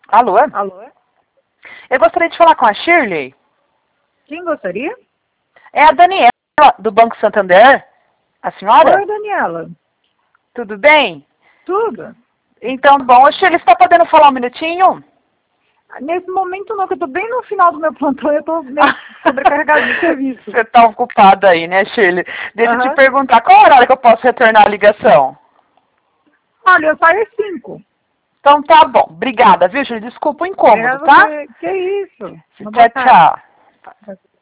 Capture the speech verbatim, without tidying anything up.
Alô? Alô? Eu gostaria de falar com a Shirley. Quem gostaria? É a Daniela, do Banco Santander. A senhora? Oi, Daniela. Tudo bem? Tudo? Então, bom, a Shirley, você está podendo falar um minutinho? Nesse momento não, que eu tô bem no final do meu plantão, eu tô meio sobrecarregada de serviço. Você está ocupada aí, né, Shirley? Deixa eu te Aham. perguntar, qual horário que eu posso retornar a ligação? Olha, eu saio às cinco. Então tá bom. Obrigada, viu, Shirley? Desculpa o incômodo, É tá? você... Que isso? Uma boa Tchau, tarde. tchau.